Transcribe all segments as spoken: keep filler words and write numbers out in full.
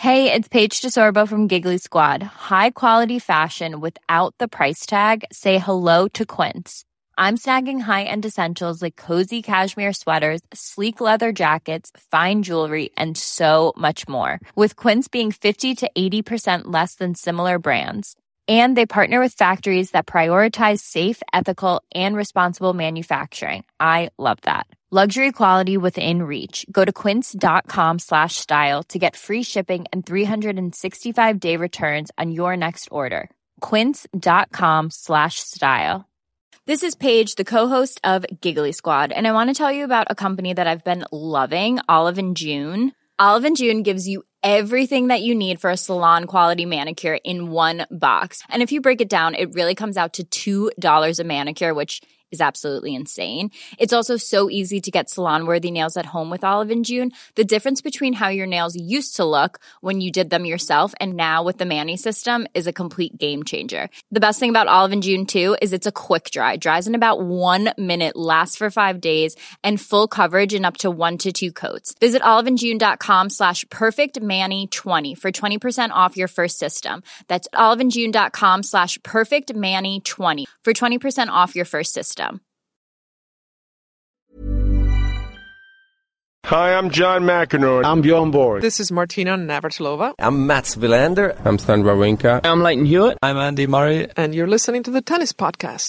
Hey, it's Paige DeSorbo from Giggly Squad. High quality fashion without the price tag. Say hello to Quince. I'm snagging high-end essentials like cozy cashmere sweaters, sleek leather jackets, fine jewelry, and so much more. With Quince being fifty to eighty percent less than similar brands. And they partner with factories that prioritize safe, ethical, and responsible manufacturing. I love that. Luxury quality within reach. Go to quince.com slash style to get free shipping and three sixty-five day returns on your next order. Quince.com slash style. This is Paige, the co-host of Giggly Squad, and I want to tell you about a company that I've been loving, Olive and June. Olive and June gives you everything that you need for a salon-quality manicure in one box. And if you break it down, it really comes out to two dollars a manicure, which is absolutely insane. It's also so easy to get salon-worthy nails at home with Olive and June. The difference between how your nails used to look when you did them yourself and now with the Mani system is a complete game changer. The best thing about Olive and June, too, is it's a quick dry. Dries in about one minute, lasts for five days, and full coverage in up to one to two coats. Visit oliveandjune.com slash perfectmani20 for twenty percent off your first system. That's oliveandjune.com slash perfectmani20 for twenty percent off your first system. Hi, I'm John McEnroe. I'm Bjorn Borg. This is Martina Navratilova. I'm Mats Wilander. I'm Stan Wawrinka. I'm Leighton Hewitt. I'm Andy Murray. And you're listening to the Tennis Podcast.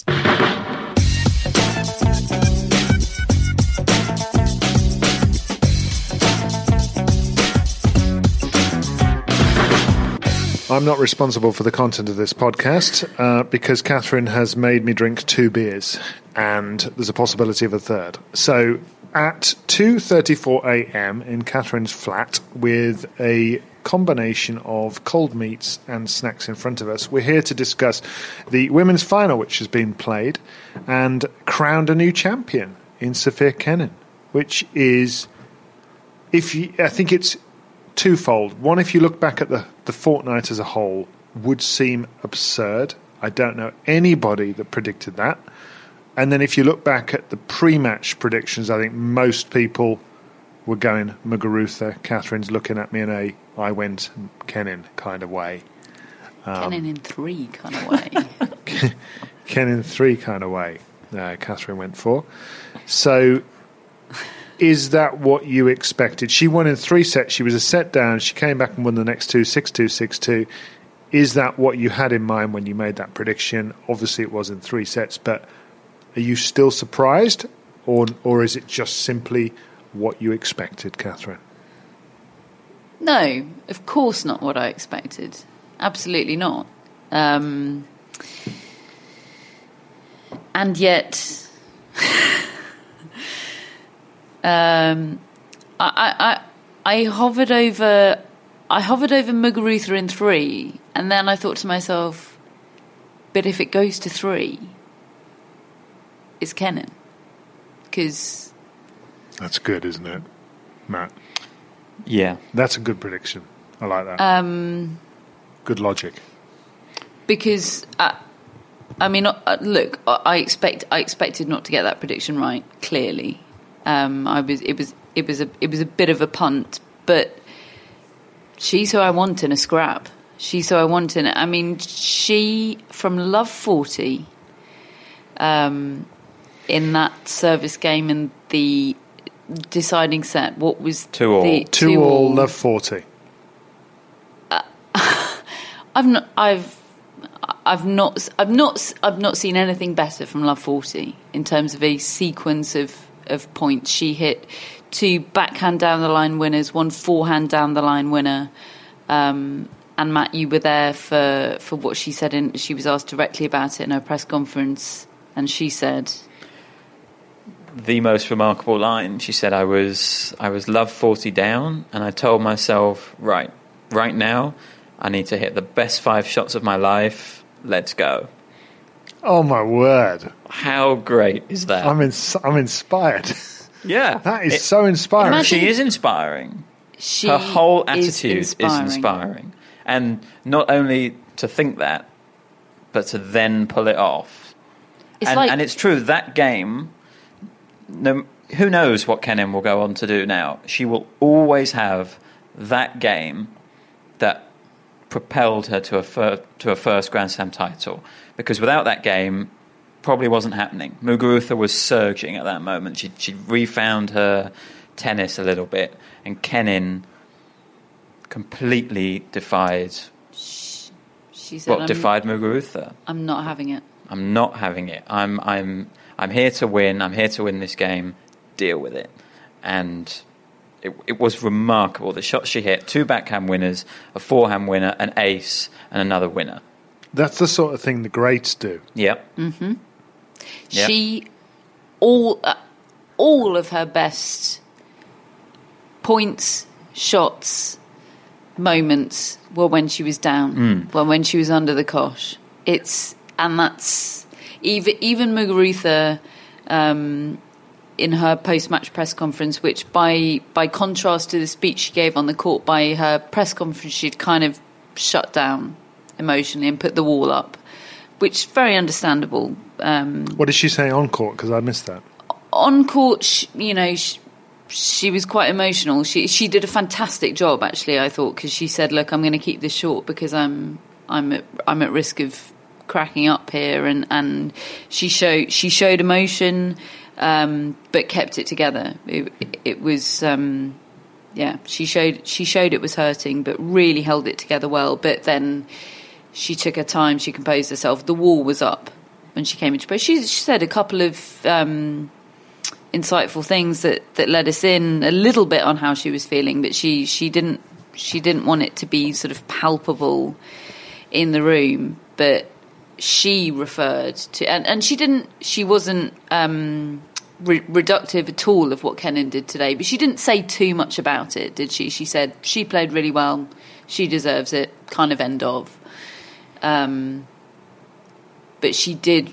I'm not responsible for the content of this podcast uh, because Catherine has made me drink two beers and there's a possibility of a third. So at two thirty-four a.m. in Catherine's flat with a combination of cold meats and snacks in front of us, we're here to discuss the women's final which has been played and crowned a new champion in Sofia Kenin, which is, if you, I think it's twofold. One, if you look back at the, the fortnight as a whole, would seem absurd. I don't know anybody that predicted that. And then if you look back at the pre-match predictions, I think most people were going Muguruza. Catherine's looking at me in a I went Kenin kind of way. Um, Kenin in three kind of way. Kenin three kind of way. Uh, Catherine went for. So is that what you expected? She won in three sets. She was a set down. She came back and won the next two, six two, six two. Is that what you had in mind when you made that prediction? Obviously, it was in three sets, but are you still surprised, or or is it just simply what you expected, Catherine? No, of course not what I expected. Absolutely not. Um, and yet... Um, I, I I hovered over I hovered over Muguruza in three, and then I thought to myself, but if it goes to three, it's Kenin, because that's good, isn't it, Matt? Yeah, that's a good prediction. I like that. Um, good logic. Because uh, I mean, uh, look, I expect I expected not to get that prediction right. Clearly. Um, I was. It was. It was a. It was a bit of a punt, but she's who I want in a scrap. She's who I want in it. I mean, she from love forty, um, in that service game in the deciding set. What was two all? The, two, two all, all. Love forty. Uh, I've not. I've. I've not. I've not. I've not seen anything better from love forty in terms of a sequence of. of points. She hit two backhand down the line winners, one forehand down the line winner. Um, and Matt, you were there for, for what she said. In, she was asked directly about it in her press conference, and she said, the most remarkable line. She said, "I was I was love forty down, and I told myself, right, right now, I need to hit the best five shots of my life. Let's go." Oh my word! How great is that? I'm ins- I'm inspired. Yeah, that is it, so inspiring. Imagine, she is inspiring. She Her whole attitude is inspiring. is inspiring, and not only to think that, but to then pull it off. It's and, like, and it's true that game. No, who knows what Kenin will go on to do now? She will always have that game that propelled her to a fir- to a first Grand Slam title. Because without that game, probably wasn't happening. Muguruza was surging at that moment. She she refound her tennis a little bit, and Kenin completely defied. She said, what I'm, defied Muguruza? I'm not having it. I'm not having it. I'm I'm I'm here to win. I'm here to win this game. Deal with it. And it, it was remarkable. The shots she hit: two backhand winners, a forehand winner, an ace, and another winner. That's the sort of thing the greats do. Yep. Mm-hmm. Yep. She all uh, all of her best points, shots, moments were when she was down, Mm. well, when she was under the cosh. It's and that's even even Muguruza um, in her post-match press conference, which by by contrast to the speech she gave on the court, by her press conference she'd kind of shut down emotionally and put the wall up, which is very understandable. Um, What did she say on court? Because I missed that. on court, she, you know, she, she was quite emotional. She she did a fantastic job, actually. I thought, because she said, "Look, I'm going to keep this short because I'm I'm at, I'm at risk of cracking up here," and, and she showed she showed emotion, um, but kept it together. It, it was. Um, yeah, she showed she showed it was hurting, but really held it together well. But then she took her time. She composed herself. The wall was up when she came into play. She, she said a couple of um, insightful things that, that led us in a little bit on how she was feeling, but she, she didn't she didn't want it to be sort of palpable in the room. But she referred to, and, and she didn't. She wasn't um, re- reductive at all of what Kenin did today. But she didn't say too much about it, did she? She said she played really well. She deserves it. Kind of end of. Um, but she did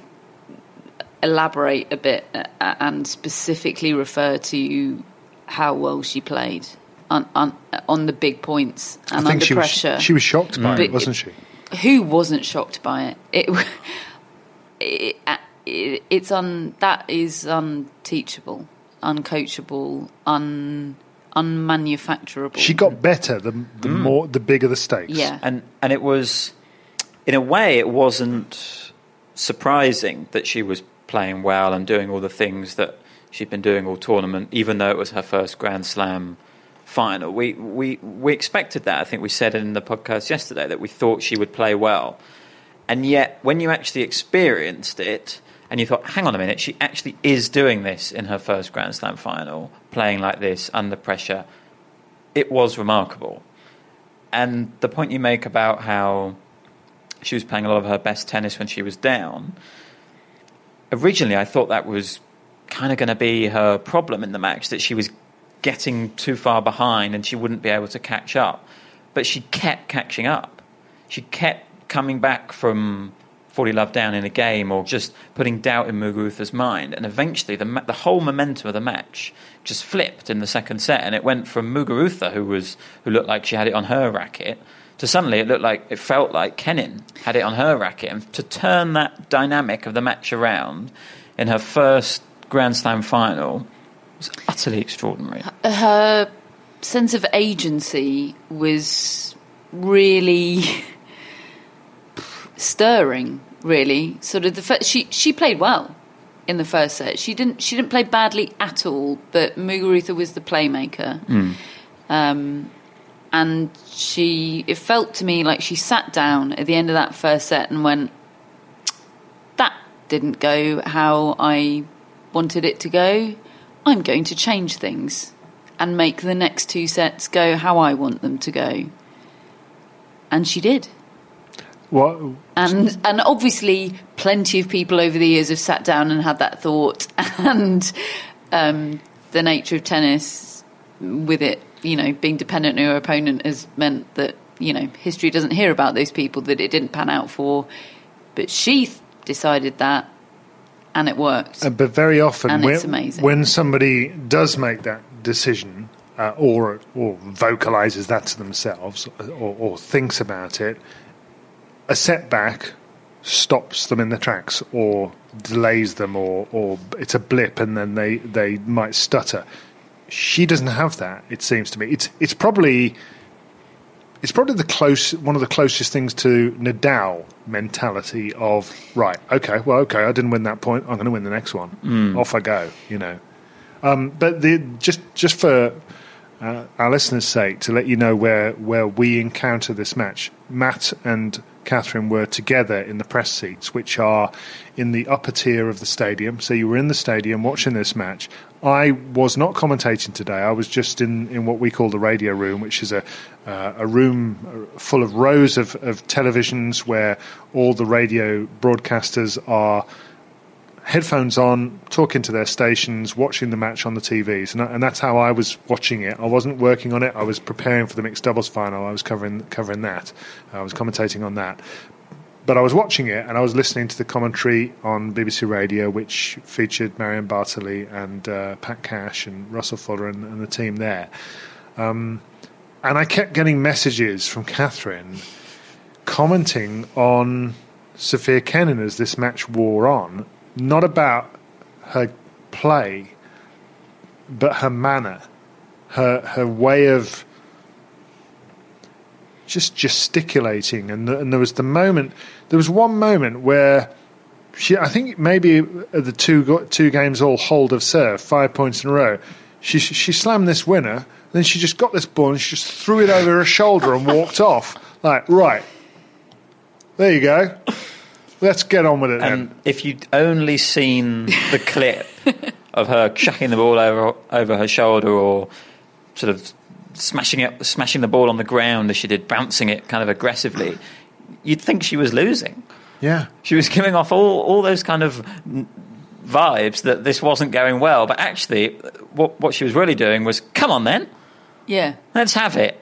elaborate a bit and specifically refer to how well she played on on, on the big points and I think under she pressure. Was, she was shocked by But it, wasn't she? Who wasn't shocked by it? It, it, it it's un that is unteachable, uncoachable, un unmanufacturable. She got better the the Mm. more the bigger the stakes. Yeah. And and it was, in a way, it wasn't surprising that she was playing well and doing all the things that she'd been doing all tournament, even though it was her first Grand Slam final. We we we expected that. I think we said in the podcast yesterday that we thought she would play well. And yet, when you actually experienced it, and you thought, hang on a minute, she actually is doing this in her first Grand Slam final, playing like this, under pressure, it was remarkable. And the point you make about how she was playing a lot of her best tennis when she was down, originally I thought that was kind of going to be her problem in the match, that she was getting too far behind and she wouldn't be able to catch up. But she kept catching up. She kept coming back from forty love down in a game, or just putting doubt in Muguruza's mind. And eventually the the whole momentum of the match just flipped in the second set, and it went from Muguruza, who was who looked like she had it on her racket, to suddenly it looked like it felt like Kenin had it on her racket. And to turn that dynamic of the match around in her first Grand Slam final was utterly extraordinary. Her sense of agency was really stirring. Really, sort of the first, she she played well in the first set. She didn't she didn't play badly at all. But Muguruza was the playmaker, Mm. um, and she. It felt to me like she sat down at the end of that first set and went, "That didn't go how I wanted it to go. I'm going to change things and make the next two sets go how I want them to go." And she did. What? And and obviously, plenty of people over the years have sat down and had that thought. And um, the nature of tennis, with it, you know, being dependent on your opponent, has meant that, you know, history doesn't hear about those people that it didn't pan out for. But she th- decided that, and it worked. Uh, but very often, And when, it's amazing. when somebody does make that decision, uh, or or vocalizes that to themselves, or, or thinks about it, a setback stops them in their tracks, or delays them, or, or it's a blip, and then they, they might stutter. She doesn't have that. It seems to me. It's it's probably it's probably the close one of the closest things to Nadal mentality of, right, okay, well, okay, I didn't win that point, I'm going to win the next one. Mm. Off I go, you know. Um, but the, just just for uh, our listeners' sake, to let you know where, where we encounter this match, Matt and Catherine were together in the press seats, which are in the upper tier of the stadium. So you were in the stadium watching this match. I was not commentating today. I was just in, in what we call the radio room, which is a uh, a room full of rows of, of televisions where all the radio broadcasters are headphones on, talking to their stations, watching the match on the T Vs. And, and that's how I was watching it. I wasn't working on it. I was preparing for the mixed doubles final. I was covering covering that. I was commentating on that. But I was watching it, and I was listening to the commentary on B B C Radio, which featured Marion Bartley and uh, Pat Cash and Russell Fuller and, and the team there. Um, and I kept getting messages from Catherine commenting on Sofia Kenin as this match wore on, not about her play, but her manner, her her way of just gesticulating, and, the, and there was the moment. There was one moment where she, I think maybe at the two two games all hold of serve, five points in a row. She she slammed this winner, then she just got this ball and she just threw it over her shoulder and walked off. Like, right, there you go. Let's get on with it. And then. If you'd only seen the clip of her chucking the ball over over her shoulder, or sort of smashing it, smashing the ball on the ground as she did, bouncing it kind of aggressively, you'd think she was losing. Yeah. She was giving off all, all those kind of vibes that this wasn't going well. But actually, what, what she was really doing was, come on then. Yeah. Let's have it.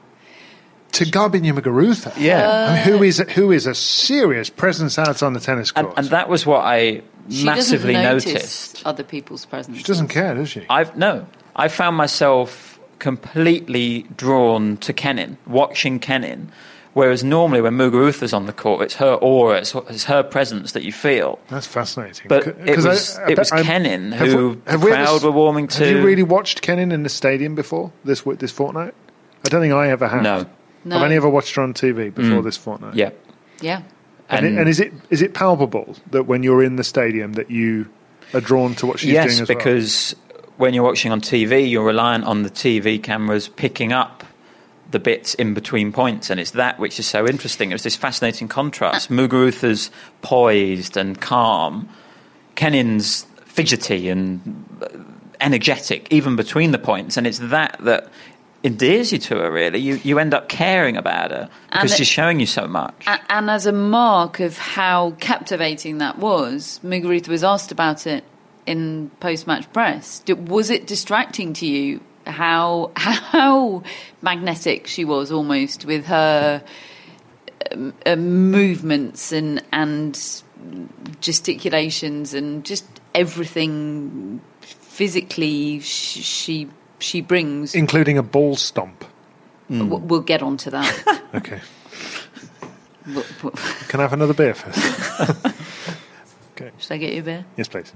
To Garbiñe Muguruza. Yeah. I mean, who is who is a serious presence out on the tennis court. And, and that was what I she massively doesn't notice noticed. Other people's presence. She doesn't care, does she? I've no. I found myself completely drawn to Kenin, watching Kenin, whereas normally when Muguruza's on the court, it's her aura, it's, it's her presence that you feel. That's fascinating. But it was, I, I, it was I, Kenin have who we, have the we crowd ever, were warming to. Have you really watched Kenin in the stadium before, this this fortnight? I don't think I ever have. No. No. I've only ever watched her on T V before Mm. this fortnight. Yeah. Yeah. And, And, it, and is it is it palpable that when you're in the stadium that you are drawn to what she's yes, doing as because when you're watching on T V, you're reliant on the T V cameras picking up the bits in between points, and it's that which is so interesting. It was this fascinating contrast. Muguruza's poised and calm, Kenin's fidgety and energetic, even between the points, and it's that that endears you to her, really. You you end up caring about her because And she's it- showing you so much. And, and as a mark of how captivating that was, Muguruza was asked about it in post-match press. Did, was it distracting to you how how magnetic she was, almost, with her um, uh, movements and and gesticulations and just everything physically sh- she she brings? Including a ball stomp. W- we'll get on to that. Okay. We'll- we'll- Can I have another beer first? Okay. Should I get you a beer? Yes, please.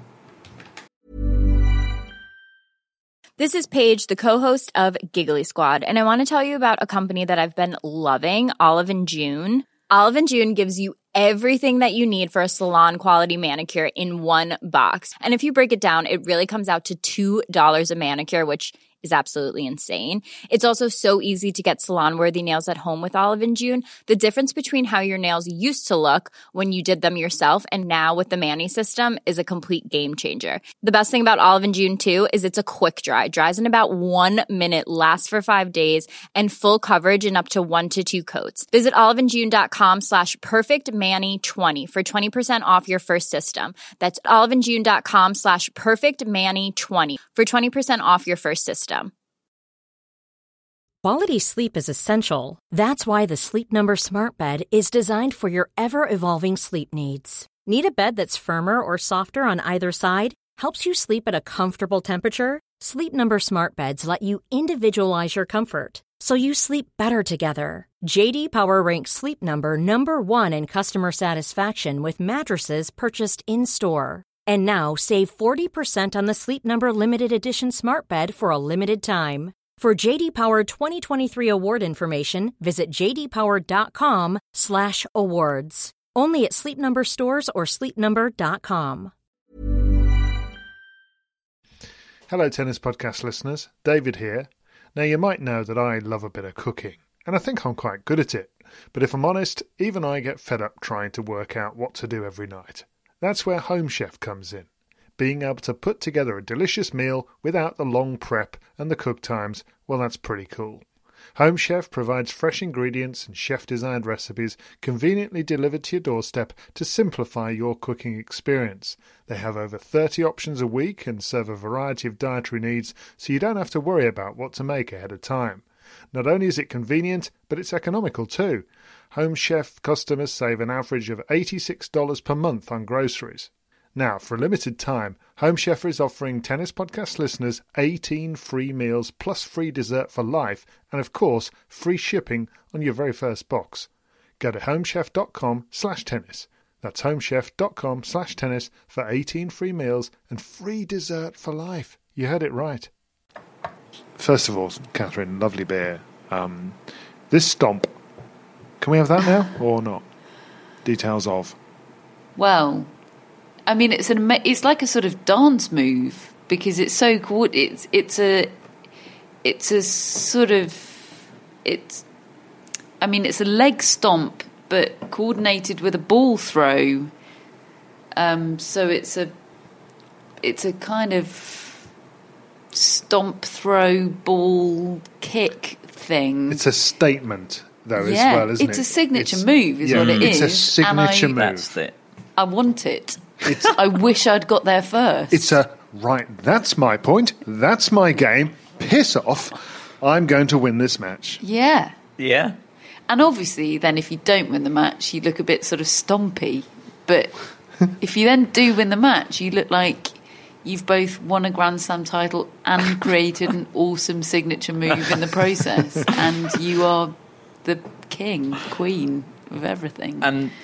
This is Paige, the co-host of Giggly Squad, and I want to tell you about a company that I've been loving, Olive and June. Olive and June gives you everything that you need for a salon-quality manicure in one box. And if you break it down, it really comes out to two dollars a manicure, which is absolutely insane. It's also so easy to get salon-worthy nails at home with Olive and June. The difference between how your nails used to look when you did them yourself and now with the Mani system is a complete game changer. The best thing about Olive and June, too, is it's a quick dry. Dries in about one minute, lasts for five days, and full coverage in up to one to two coats. Visit oliveandjune.com slash perfectmani20 for twenty percent off your first system. That's oliveandjune.com slash perfectmani20 for twenty percent off your first system. Quality sleep is essential. That's why the Sleep Number Smart Bed is designed for your ever-evolving sleep needs. Need a bed that's firmer or softer on either side? Helps you sleep at a comfortable temperature? Sleep Number Smart Beds let you individualize your comfort, so you sleep better together. J D Power ranks Sleep Number number one in customer satisfaction with mattresses purchased in-store. And now save forty percent on the Sleep Number Limited Edition Smart Bed for a limited time. For J D Power twenty twenty-three award information, visit j d power dot com slash awards. Only at Sleep Number stores or sleep number dot com. Hello, Tennis Podcast listeners. David here. Now, you might know that I love a bit of cooking, and I think I'm quite good at it. But if I'm honest, even I get fed up trying to work out what to do every night. That's where Home Chef comes in. Being able to put together a delicious meal without the long prep and the cook times, well, that's pretty cool. Home Chef provides fresh ingredients and chef-designed recipes conveniently delivered to your doorstep to simplify your cooking experience. They have over thirty options a week and serve a variety of dietary needs, so you don't have to worry about what to make ahead of time. Not only is it convenient, but it's economical too. Home Chef customers save an average of eighty-six dollars per month on groceries. Now, for a limited time, Home Chef is offering Tennis Podcast listeners eighteen free meals plus free dessert for life and, of course, free shipping on your very first box. Go to homechef.com slash tennis. That's homechef.com slash tennis for eighteen free meals and free dessert for life. You heard it right. First of all, Catherine, lovely beer. Um, this stomp, can we have that now or not? Details of. Well, I mean, it's an it's like a sort of dance move because it's so cool. It's it's a it's a sort of it's. I mean, it's a leg stomp, but coordinated with a ball throw. Um, so it's a it's a kind of stomp, throw, ball, kick thing. It's a statement, though, yeah, as well, isn't it's it? a signature it's, move, is yeah, what it it's is. It's a signature and I, move. That's it. I want it. It's, I wish I'd got there first. It's a, right, that's my point, that's my game, piss off, I'm going to win this match. Yeah. Yeah. And obviously, then if you don't win the match, you look a bit sort of stompy. But if you then do win the match, you look like you've both won a Grand Slam title and created an awesome signature move in the process. And you are the king, queen of everything. And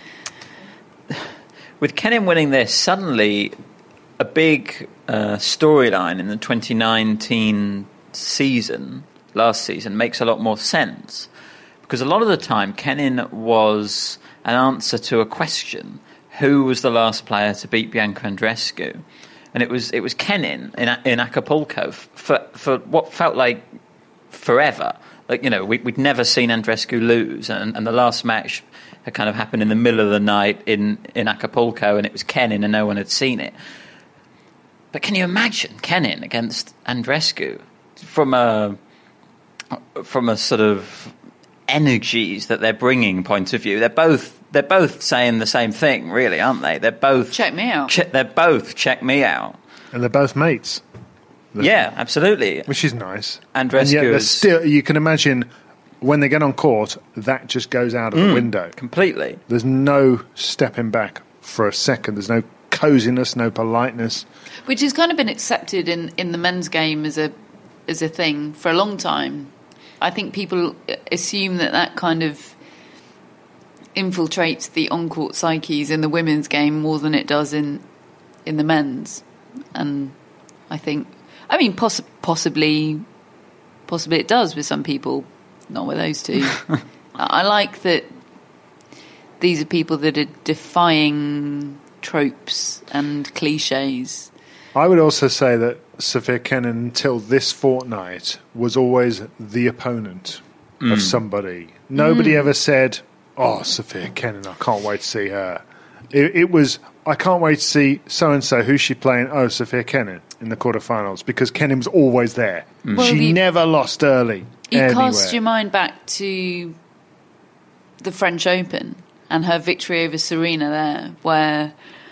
with Kenin winning this, suddenly a big uh, storyline in the twenty nineteen season, last season, makes a lot more sense. Because a lot of the time, Kenin was an answer to a question: who was the last player to beat Bianca Andreescu? And it was it was Kenin in in Acapulco for for what felt like forever. Like, you know, we, we'd never seen Andreescu lose, and, and the last match had kind of happened in the middle of the night in, in Acapulco, and it was Kenin, and no one had seen it. But can you imagine Kenin against Andreescu from a from a sort of energies that they're bringing point of view? They're both they're both saying the same thing, really, aren't they? They're both check me out. Che- they're both check me out, and they're both mates. Yeah, absolutely. Which is nice. Andreescu and yet is still, you can imagine when they get on court, that just goes out of mm, the window. Completely. There's no stepping back for a second. There's no coziness, no politeness. Which has kind of been accepted in, in the men's game as a as a thing for a long time. I think people assume that that kind of infiltrates the on-court psyches in the women's game more than it does in in the men's. And I think... I mean, poss- possibly, possibly it does with some people, not with those two. I like that these are people that are defying tropes and cliches. I would also say that Sofia Kenin, until this fortnight, was always the opponent mm. of somebody. Nobody mm. ever said, "Oh, Sofia Kenin, I can't wait to see her." It, it was, "I can't wait to see so-and-so, who's she playing? Oh, Sofia Kenin in the quarterfinals," because Kenin was always there. Mm. Well, she the, never lost early. You anywhere. Cast your mind back to the French Open and her victory over Serena there, where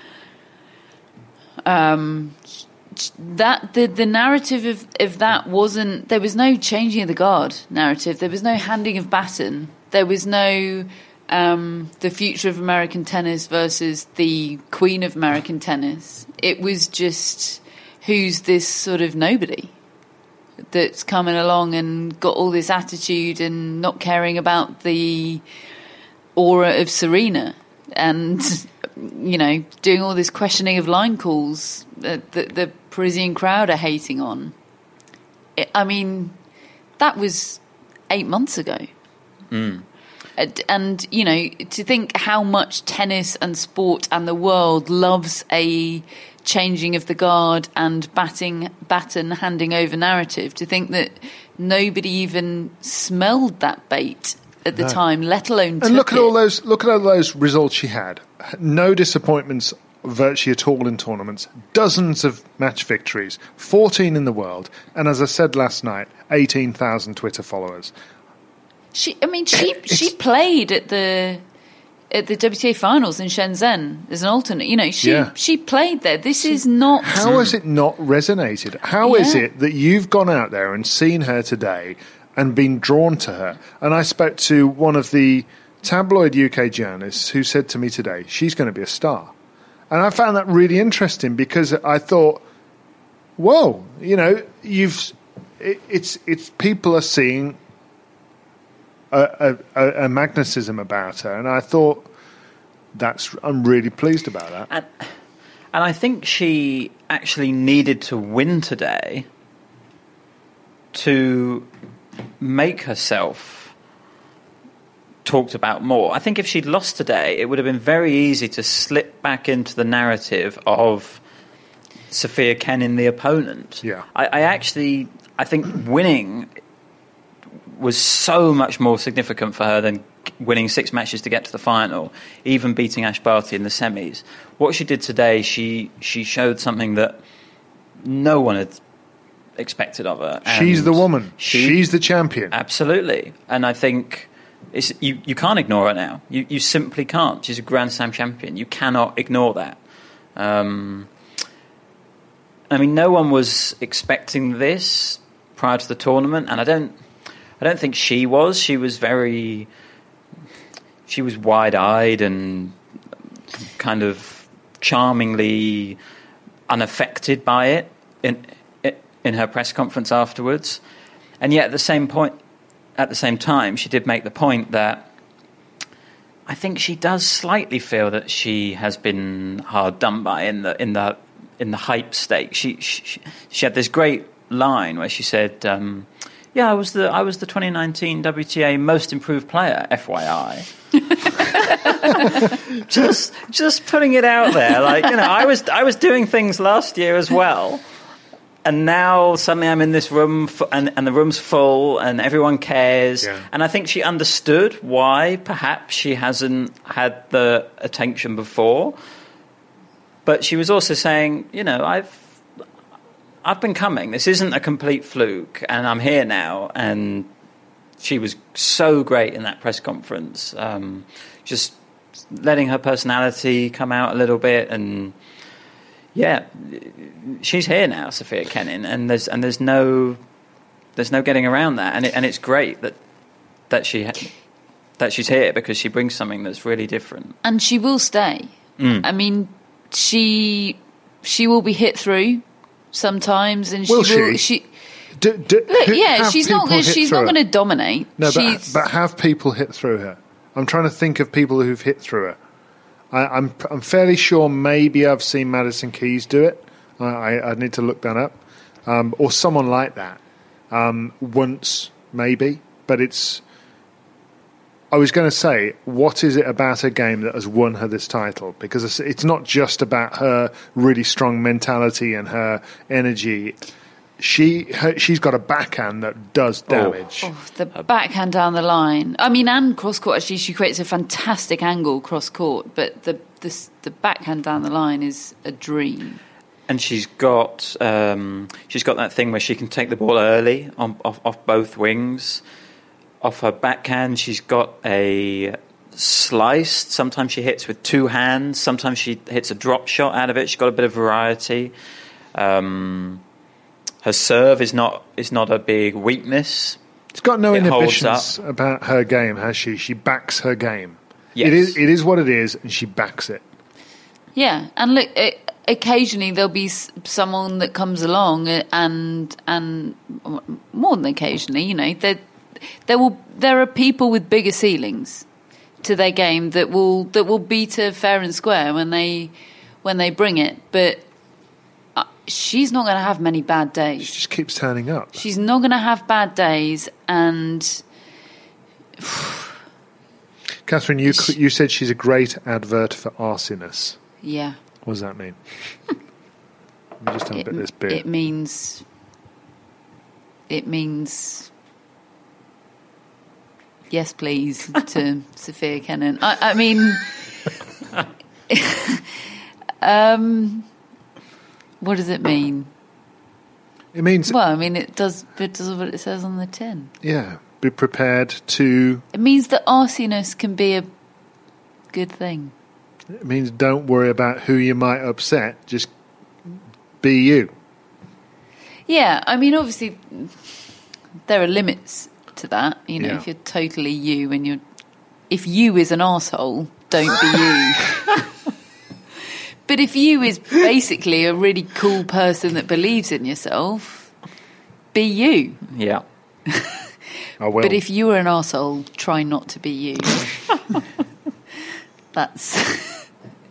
um, that the the narrative of, of that wasn't, there was no changing of the guard narrative. There was no handing of baton. There was no um, the future of American tennis versus the queen of American tennis. It was just, who's this sort of nobody that's coming along and got all this attitude and not caring about the aura of Serena and, you know, doing all this questioning of line calls that the, the Parisian crowd are hating on. It, I mean, that was eight months ago. Mm. And, and, you know, to think how much tennis and sport and the world loves a changing of the guard and batting, baton handing over narrative, to think that nobody even smelled that bait at the No. time, let alone And took look at it. all those look at all those results she had. No disappointments virtually at all in tournaments. Dozens of match victories, fourteen in the world, and as I said last night, eighteen thousand Twitter followers. She, I mean, she she played at the at the W T A finals in Shenzhen as an alternate. You know, she Yeah. she played there. This is not. How has it not resonated? How is Yeah. it that you've gone out there and seen her today and been drawn to her? And I spoke to one of the tabloid U K journalists who said to me today, she's going to be a star. And I found that really interesting because I thought, whoa, you know, you've it, it's it's people are seeing a, a, a magnetism about her, and I thought that's I'm really pleased about that. And, and I think she actually needed to win today to make herself talked about more. I think if she'd lost today, it would have been very easy to slip back into the narrative of Sophia Kenin, the opponent. Yeah. I, I actually, I think winning was so much more significant for her than winning six matches to get to the final, even beating Ash Barty in the semis. What she did today, she she showed something that no one had expected of her. She's And the woman. she- She's the champion. Absolutely. And I think it's, you, you can't ignore her now. You, you simply can't. She's a Grand Slam champion. You cannot ignore that. Um, I mean, no one was expecting this prior to the tournament, and I don't I don't think she was. She was very... She was wide-eyed and kind of charmingly unaffected by it in in her press conference afterwards. And yet at the same point, at the same time, she did make the point that I think she does slightly feel that she has been hard done by in the in the in the hype stake. She she, she had this great line where she said, um, "Yeah, I was the I was the twenty nineteen W T A Most Improved Player, F Y I." just just putting it out there, like, you know, I was I was doing things last year as well. And now suddenly I'm in this room f- and, and the room's full and everyone cares. Yeah. And I think she understood why perhaps she hasn't had the attention before. But she was also saying, you know, I've I've been coming. This isn't a complete fluke, and I'm here now. And she was so great in that press conference, um, just letting her personality come out a little bit. And yeah, she's here now, Sophia Kenin, and there's and there's no there's no getting around that. And it, and it's great that that she ha- that she's here because she brings something that's really different. And she will stay. Mm. I mean, she she will be hit through sometimes, and she Will will. she? she D- d- look, who- yeah, have she's not. people Gonna, hit she's through not her? going to dominate. No, but, she's, but have people hit through her? I'm trying to think of people who've hit through her. I, I'm I'm fairly sure maybe I've seen Madison Keys do it. I, I, I need to look that up. Um, or someone like that. Um, once, maybe. But it's... I was going to say, what is it about her game that has won her this title? Because it's, it's not just about her really strong mentality and her energy. She her, she's got a backhand that does damage. oh, the backhand down the line. I mean, and cross court. Actually, she creates a fantastic angle cross court, but the the, the backhand down the line is a dream. And she's got um, she's got that thing where she can take the ball early on, off, off both wings. Off her backhand, she's got a slice. Sometimes she hits with two hands. Sometimes she hits a drop shot out of it. She's got a bit of variety. Um, her serve is not is not a big weakness. It's got no It holds inhibitions about her game, has she? She backs her game. Yes. It is it is what it is, and she backs it. Yeah, and look, it, occasionally there'll be s- someone that comes along, uh, and and more than occasionally, you know, there there will there are people with bigger ceilings to their game that will that will beat her fair and square when they when they bring it. But I, she's not going to have many bad She days. just keeps turning up. She's not going to have bad days, and Catherine, you you said she's a great advert for arsiness. yeah, What does that mean? Let me just have a it, bit of this beer. it means it means yes, please, to Sophia Kennan. I, I mean, um, what does it mean? It means, Well, I mean, it does. It does what it says on the tin. yeah, be prepared to. It means that arsiness can be a good thing. It means don't worry about who you might upset. Just be you. Yeah, I mean, obviously, there are limits to that. You know, Yeah. if you're totally you and you're, if you is an arsehole, don't be you. But if you is basically a really cool person that believes in yourself, be you. Yeah. I will. But if you are an arsehole, try not to be you. that's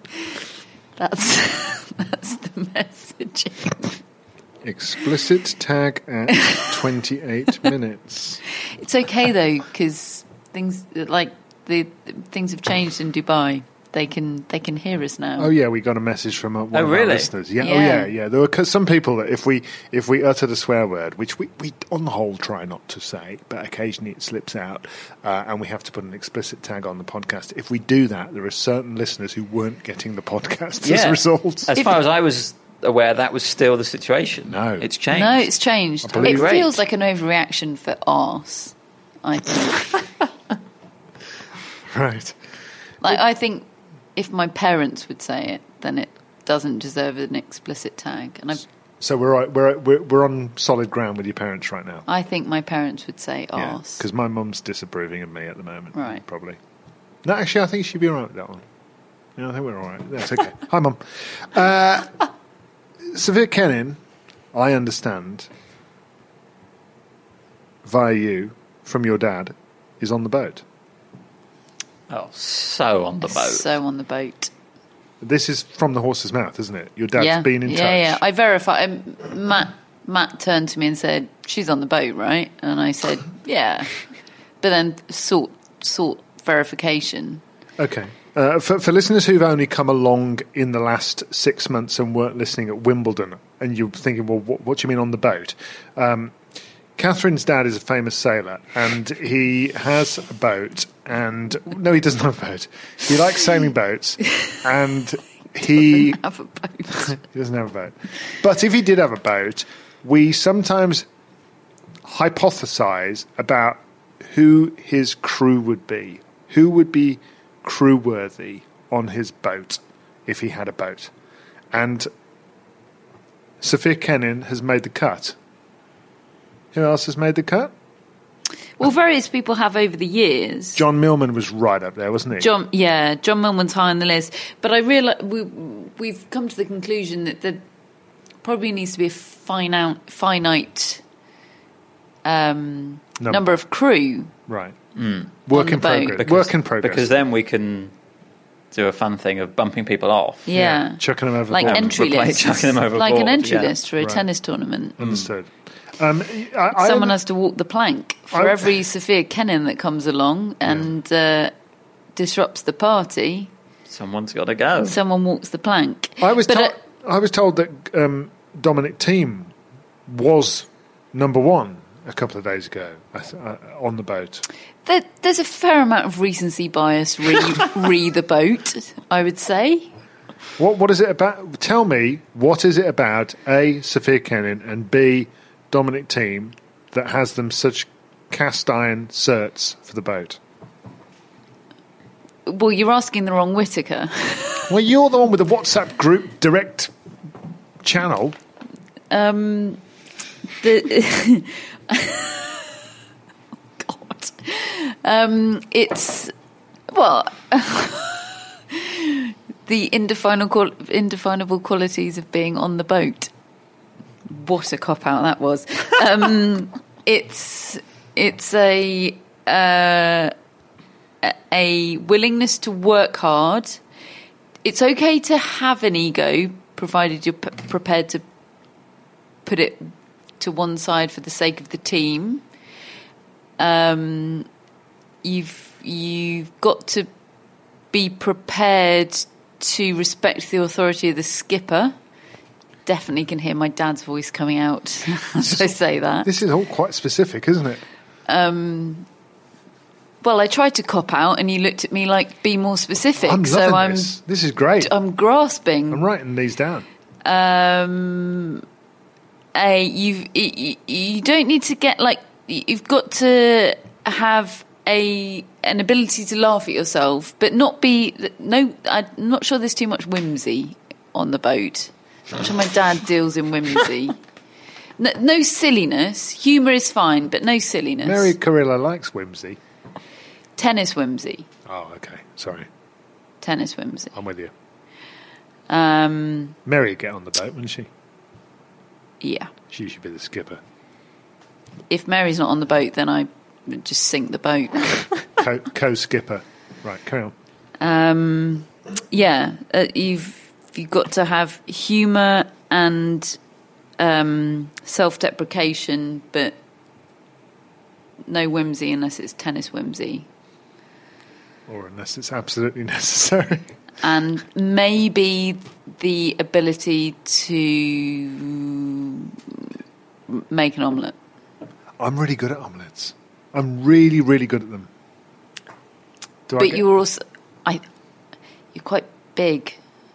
that's that's the messaging. Explicit tag at twenty-eight minutes. It's okay though, because things like the things have changed in Dubai. They can they can hear us now. Oh yeah, we got a message from uh, one Oh, of our really? listeners. Yeah, Yeah. oh yeah, yeah. There were c- some people that if we if we uttered a swear word, which we, we on the whole try not to say, but occasionally it slips out, uh, and we have to put an explicit tag on the podcast. If we do that, there are certain listeners who weren't getting the podcast as Yeah. a result. As far as I was aware, that was still the situation. No. It's changed. No, it's changed. I believe- It Great. feels like an overreaction for arse. I think. Right. Like I think if my parents would say it, then it doesn't deserve an explicit tag. And I So we're right- we're we're we're on solid ground with your parents right now. I think my parents would say arse. Because my mum's disapproving of me at the moment. Right. Probably. No, actually, I think she'd be all right with that one. Yeah, I think we're all right. That's okay. Hi, Mum. Uh, Sophia Kennan, I understand, via you, from your dad, is on the boat. Oh, so on the boat. So on the boat. This is from the horse's mouth, isn't it? Your dad's yeah. been in yeah, touch. Yeah, I verified. Um, Matt Matt turned to me and said, "She's on the boat, right?" And I said, "Yeah," but then sought sought verification. Okay. Uh, for, for listeners who've only come along in the last six months and weren't listening at Wimbledon, and you're thinking, well, what, what do you mean on the boat? Um, Catherine's dad is a famous sailor, and he has a boat, and... No, he doesn't have a boat. He likes sailing boats, and he... Have a boat. He doesn't have a boat. But if he did have a boat, we sometimes hypothesize about who his crew would be. Who would be crew-worthy on his boat if he had a boat. And Sophia Kennan has made the cut. Who else has made the cut? Well, various people have over the years. John Millman was right up there, wasn't he? John, yeah, John Millman's high on the list. But I realise we, we've come to the conclusion that there probably needs to be a finite, finite um, Number. number of crew. Right. Mm. Work On in the boat. progress. Because, Work in progress. Because then we can do a fun thing of bumping people off. Yeah. Chucking them over Like the board. entry Replace lists. chucking them overboard, Like an entry yeah. list for a Right. tennis tournament. Understood. Um, I, I Someone has to walk the plank for I- every Sophia Kennan that comes along and uh, disrupts the party. Someone's got to go. Someone walks the plank. I was But, told. uh, I was told that um, Dominic Thiem was number one a couple of days ago I th- uh, on the boat. There, there's a fair amount of recency bias re, re the boat, I would say. What What is it about? Tell me, what is it about A, Sophia Kennan, and B, Dominic Thiem that has them such cast iron certs for the boat? Well, you're asking the wrong Whittaker. Well, you're the one with the WhatsApp group direct channel. Um, the God, um, it's well, the indefinable qual- indefinable qualities of being on the boat. What a cop out that was. Um, it's it's a uh, a willingness to work hard. It's okay to have an ego, provided you're p- prepared to put it to one side for the sake of the team. Um, you've you've got to be prepared to respect the authority of the skipper. Definitely can hear my dad's voice coming out as I say that. This is all quite specific, isn't it? Um, well, I tried to cop out, and you looked at me like, "Be more specific." I'm so loving I'm, this. This is great. I'm grasping. I'm writing these down. Um, a you you you don't need to get like you've got to have a an ability to laugh at yourself, but not be no. I'm not sure there's too much whimsy on the boat. I'm sure my dad deals in whimsy. No, no silliness. Humour is fine, but no silliness. Mary Carilla likes whimsy. Tennis whimsy. Oh, okay. Sorry. Tennis whimsy. I'm with you. Um, Mary would get on the boat, wouldn't she? Yeah. She should be the skipper. If Mary's not on the boat, then I would just sink the boat. Co- co-skipper. Right, carry on. Um, yeah, uh, you've you've got to have humour and um, self-deprecation, but no whimsy unless it's tennis whimsy. Or unless it's absolutely necessary. And maybe the ability to make an omelette. I'm really good at omelettes. I'm really, really good at them. Do I But get- you're also, I, you're quite big.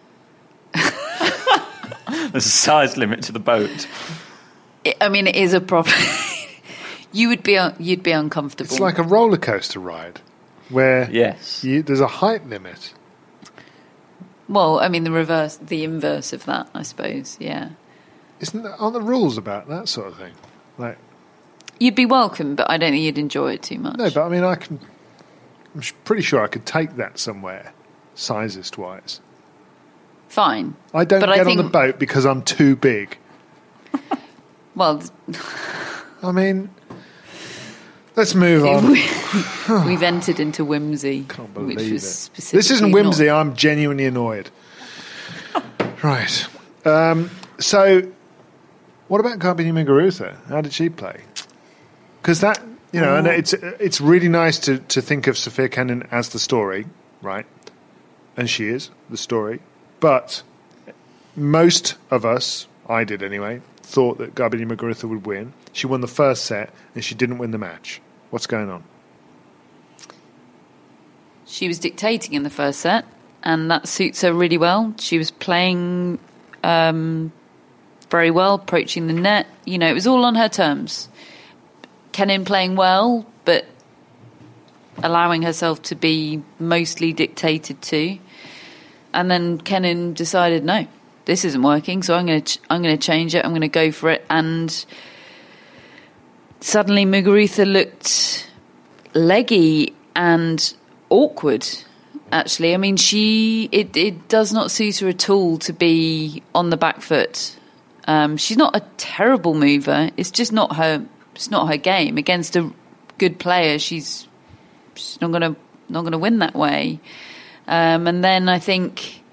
There's a size limit to the boat. It, I mean, it is a problem. You would be, un- you'd be uncomfortable. It's like a roller coaster ride where Yes. you, there's a height limit. Well, I mean, the reverse, the inverse of that, I suppose. Yeah, Isn't there, aren't the rules about that sort of thing? Like, you'd be welcome, but I don't think you'd enjoy it too much. no, but I mean, I can. I'm sh- pretty sure I could take that somewhere, sizest wise. Fine. I don't But I get on think- the boat because I'm too big. Well, I mean, let's move on. we've entered into whimsy, Can't which believe was it. specifically This isn't not- whimsy. I'm genuinely annoyed. Right. Um, so, what about Garbini Muguruza? How did she play? Because that, you know, and it's it's really nice to, to think of Sophia Kenin as the story, right? And she is the story. But most of us, I did anyway, thought that Garbini Muguruza would win. She won the first set, and she didn't win the match. What's going on? She was dictating in the first set, and that suits her really well. She was playing um, very well, approaching the net. You know, it was all on her terms. Kenin playing well, but allowing herself to be mostly dictated to. And then Kenin decided, no, this isn't working, so I'm going to ch- I'm going to change it. I'm going to go for it. And suddenly Muguruza looked leggy and awkward, actually. I mean, she it, it does not suit her at all to be on the back foot. Um, she's not a terrible mover. It's just not her. It's not her game. Against a good player, she's she's not gonna not gonna win that way. Um, and then I think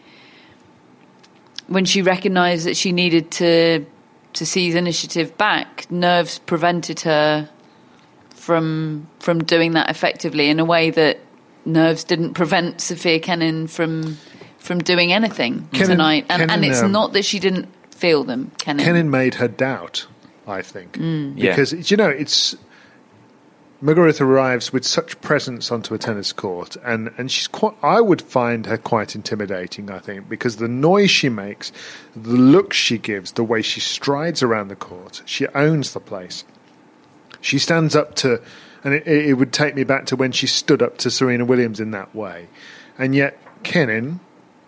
when she recognised that she needed to to seize initiative back, nerves prevented her from from doing that effectively in a way that nerves didn't prevent Sophia Kenin from from doing anything Kenin- tonight. And, and Kenin, it's um, not that she didn't feel them. Kenin. Kenin made her doubt, I think. Mm. Yeah. Because, you know, it's... Muguruza arrives with such presence onto a tennis court, and, and she's quite... I would find her quite intimidating, I think, because the noise she makes, the look she gives, the way she strides around the court, she owns the place. She stands up to... And it, it would take me back to when she stood up to Serena Williams in that way. And yet, Kenin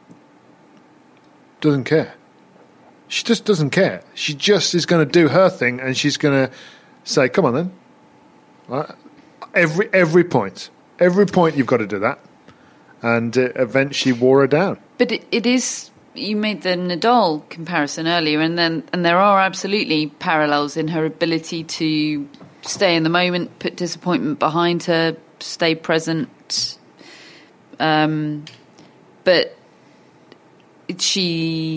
doesn't care. She just doesn't care. She just is going to do her thing, and she's going to say, come on then. Uh, every every point. Every point you've got to do that. And uh, eventually wore her down. But it, it is... You made the Nadal comparison earlier, and then and there are absolutely parallels in her ability to stay in the moment, put disappointment behind her, stay present. Um, but she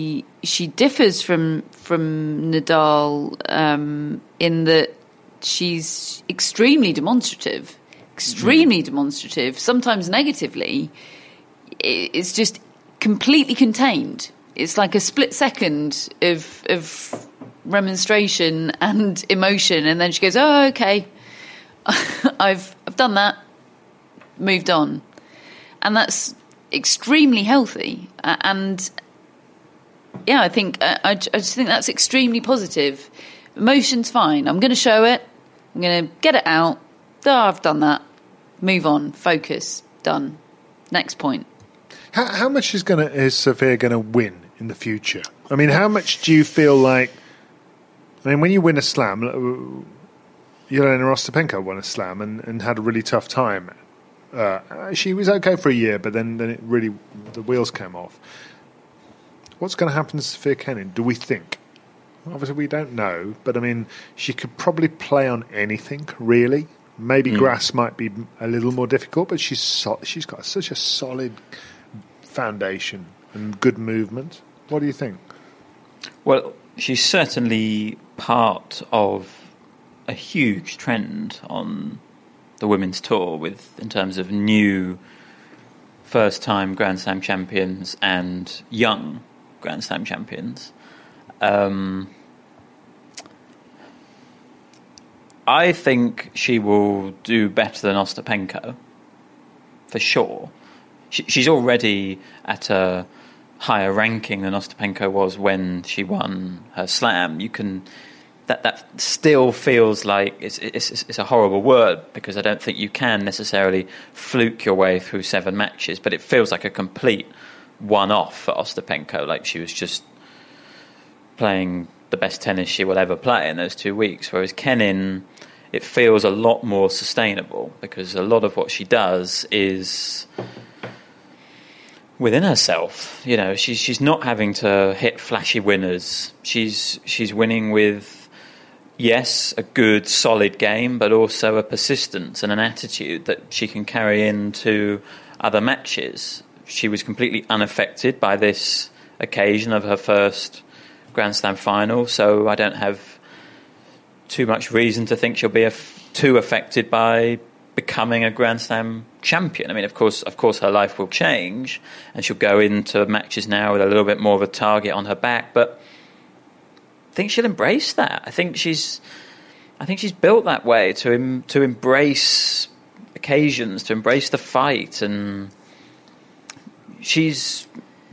she differs from from Nadal um, in that she's extremely demonstrative, extremely mm. demonstrative. Sometimes negatively, it's just completely contained. It's like a split second of of remonstration and emotion, and then she goes, "Oh, okay, I've I've done that, moved on," and that's extremely healthy. And yeah, I think I, I just think that's extremely positive. Emotion's fine. I'm going to show it. I'm going to get it out. Oh, I've done that. Move on. Focus. Done. Next point. How, how much is going to is Sophia going to win in the future? I mean, how much do you feel like? I mean, when you win a slam, Jelena Ostapenko won a slam and, and had a really tough time. Uh, she was okay for a year, but then, then it really the wheels came off. What's going to happen to Sophia Kenin, do we think? Obviously, we don't know, but I mean, she could probably play on anything, really. Maybe mm. grass might be a little more difficult, but she's so, she's got such a solid foundation and good movement. What do you think? Well, she's certainly part of a huge trend on the women's tour, with in terms of new first-time Grand Slam champions and young Grand Slam champions. Um, I think she will do better than Ostapenko, for sure. She, she's already at a higher ranking than Ostapenko was when she won her slam. You can that that still feels like it's, it's it's a horrible word, because I don't think you can necessarily fluke your way through seven matches, but it feels like a complete one-off for Ostapenko, like she was just playing the best tennis she will ever play in those two weeks. Whereas Kenin, it feels a lot more sustainable, because a lot of what she does is within herself. You know, she's she's not having to hit flashy winners. She's she's winning with, yes, a good, solid game, but also a persistence and an attitude that she can carry into other matches. She was completely unaffected by this occasion of her first Grand Slam final, so I don't have too much reason to think she'll be af- too affected by becoming a Grand Slam champion. I mean, of course, of course, her life will change, and she'll go into matches now with a little bit more of a target on her back, but I think she'll embrace that. I think she's, I think she's built that way to em, to embrace occasions, to embrace the fight, and she's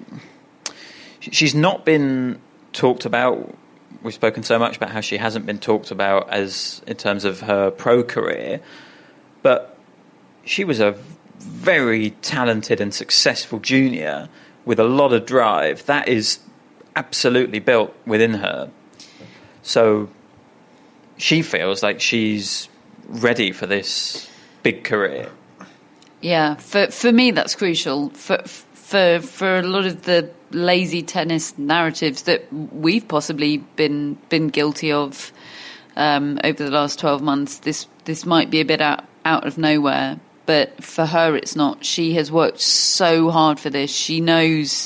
she's not been talked about. We've spoken so much about how she hasn't been talked about as in terms of her pro career, but she was a very talented and successful junior with a lot of drive. That is absolutely built within her. So she feels like she's ready for this big career. Yeah, for for me that's crucial. For for for a lot of the lazy tennis narratives that we've possibly been been guilty of um, over the last twelve months, this this might be a bit out out of nowhere, but for her it's not. She has worked so hard for this. She knows.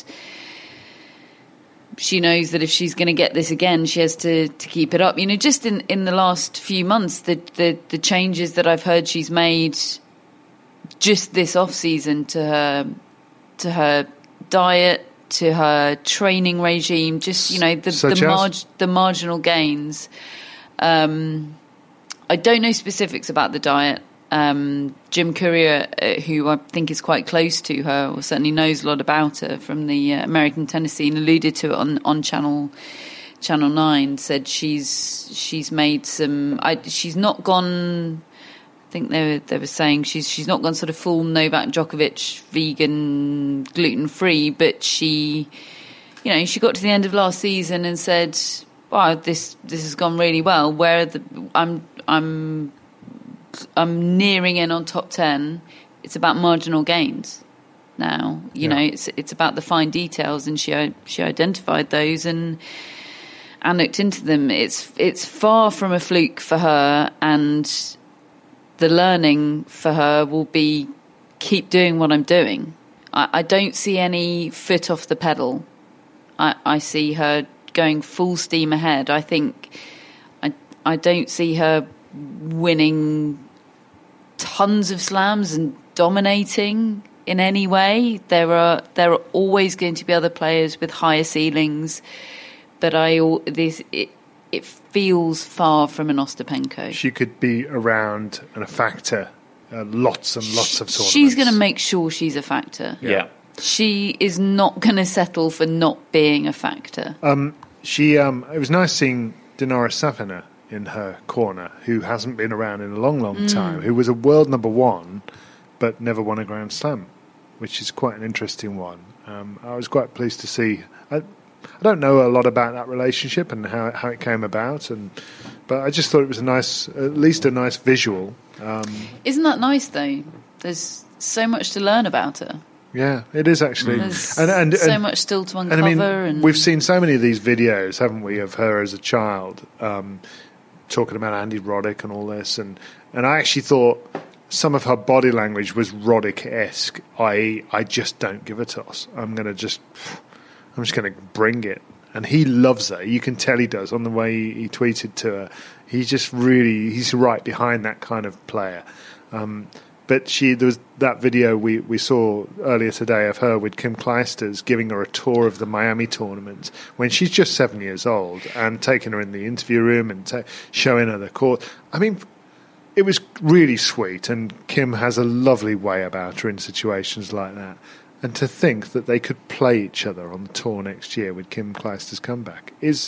She knows that if she's going to get this again, she has to, to keep it up. You know, just in, in the last few months, the, the, the changes that I've heard she's made just this off season to her to her diet, to her training regime, just, you know, the the, marg- the marginal gains. Um, I don't know specifics about the diet. Um, Jim Courier, uh, who I think is quite close to her, or certainly knows a lot about her from the uh, American tennis scene, alluded to it on, on Channel Channel Nine. Said she's she's made some. I, she's not gone. I think they were, they were saying she's she's not gone sort of full Novak Djokovic vegan, gluten free, but she, you know, she got to the end of last season and said, "Wow, this this has gone really well. Where are the I'm I'm." I'm nearing in on top ten. It's about marginal gains now. You yeah. know, it's it's about the fine details, and she she identified those and and looked into them. It's it's far from a fluke for her, and the learning for her will be keep doing what I'm doing. I, I don't see any foot off the pedal. I, I see her going full steam ahead. I think I I don't see her winning tons of slams and dominating in any way. There are there are always going to be other players with higher ceilings, but I this it it feels far from an Ostapenko. She could be around and a factor, uh, lots and lots of tournaments. She's going to make sure she's a factor. Yeah. yeah. She is not going to settle for not being a factor. Um, she um, it was nice seeing Dinara Safina in her corner, who hasn't been around in a long, long Mm. time, who was a world number one, but never won a Grand Slam, which is quite an interesting one. Um, I was quite pleased to see. I, I don't know a lot about that relationship and how how it came about, and but I just thought it was a nice, at least a nice visual. Um, Isn't that nice though? There's so much to learn about her. yeah, it is actually, There's and, and, so and, much still to and uncover. I mean, and we've seen so many of these videos, haven't we, of her as a child, um, talking about Andy Roddick and all this, and and I actually thought some of her body language was Roddick-esque, that is, I just don't give a toss. I'm going to just, I'm just going to bring it. And he loves her. You can tell he does on the way he, he tweeted to her. He's just really, he's right behind that kind of player. Um, but she, there was that video we, we saw earlier today of her with Kim Clijsters giving her a tour of the Miami tournament when she's just seven years old and taking her in the interview room and ta- showing her the court. I mean, it was really sweet, and Kim has a lovely way about her in situations like that. And to think that they could play each other on the tour next year with Kim Clijsters' comeback is,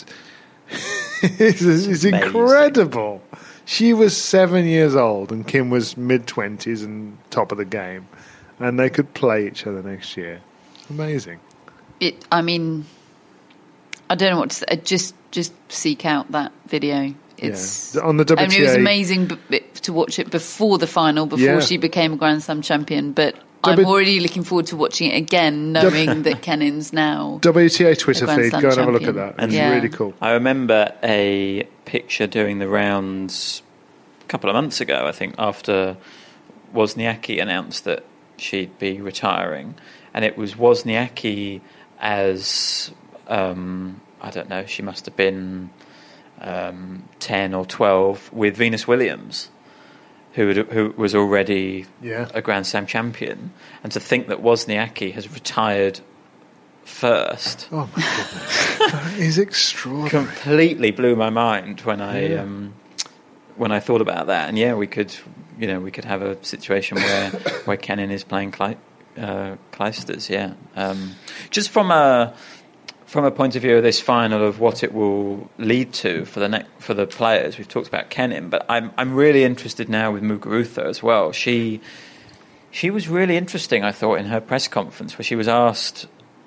is, is incredible. She was seven years old and Kim was mid-twenties and top of the game. And they could play each other next year. Amazing. it, I mean, I don't know what to say. Just just seek out that video. It's yeah. On the W T A. I mean, it was amazing b- b- to watch it before the final, before Yeah. she became a Grand Slam champion. But W- I'm already looking forward to watching it again, knowing that Kenin's now W T A Twitter Grand feed. Slam Go and have a look champion. at that. It's Yeah. really cool. I remember a picture doing the rounds a couple of months ago, I think, after Wozniacki announced that she'd be retiring. And it was Wozniacki as, um, I don't know, she must have been um, ten or twelve, with Venus Williams, who had, who was already Yeah. a Grand Slam champion. And to think that Wozniacki has retired first Oh, my goodness. That is extraordinary. completely blew my mind when I Yeah. um, when I thought about that. And yeah, we could, you know, we could have a situation where where Kenin is playing Cli- uh, Clijsters. Yeah, um, just from a from a point of view of this final, of what it will lead to for the next for the players. We've talked about Kenin, but I'm I'm really interested now with Muguruza as well. She she was really interesting, I thought, in her press conference, where she was asked,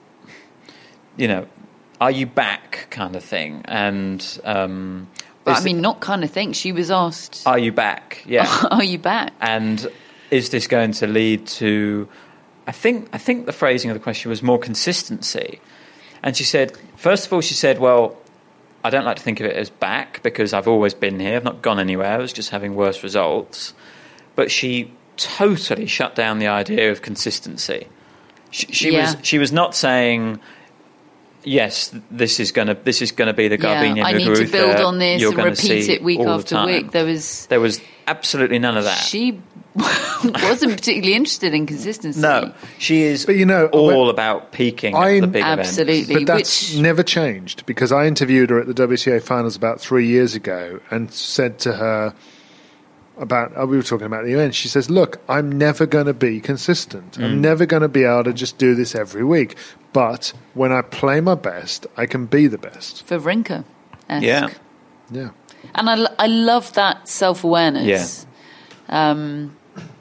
you know, are you back, kind of thing, and um, But is I mean, not kind of thing. She was asked, are you back? Yeah. "Are you back?" And is this going to lead to? I think I think the phrasing of the question was more consistency. And she said, first of all, she said, "Well, I don't like to think of it as back because I've always been here. I've not gone anywhere. I was just having worse results." But she totally shut down the idea of consistency. She, she Yeah. was she was not saying, yes, this is gonna this is gonna be the Yeah, Garbine I need to Muguruza build on this you're and gonna repeat see it week all the after time." week. There was There was absolutely none of that. she wasn't particularly interested in consistency. No, she is But, you know, all when- about peaking I- at the big Absolutely. But that's which never changed, because I interviewed her at the W T A finals about three years ago and said to her about, oh, we were talking about the event, she says, look, I'm never going to be consistent. I'm never going to be able to just do this every week. But when I play my best, I can be the best. Wawrinka. Yeah. Yeah. And I, lo- I love that self-awareness. Yeah. Um,